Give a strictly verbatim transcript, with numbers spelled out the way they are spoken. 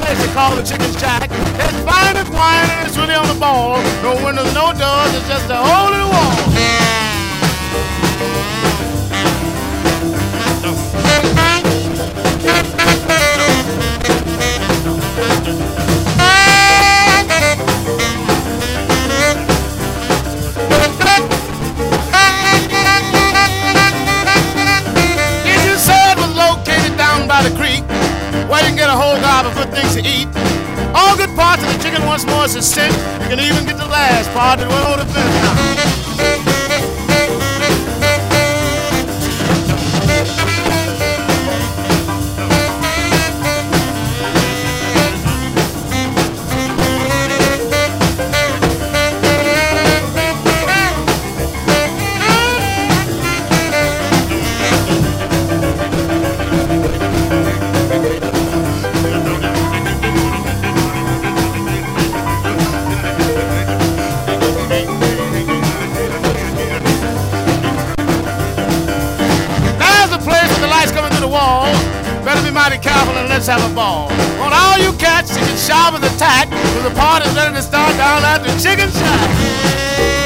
place they call the Chicken Shack. It's fine and quiet and it's really on the ball. No windows, no doors, it's just a hole in the wall. By the creek, where you can get a whole gob of good things to eat. All good parts of the chicken once more is a cent. You can even get the last part that went over the fence. Mighty careful and let's have a ball. On all you cats, you can sharpen the tack, cause the party's ready to start down at the Chicken Shack.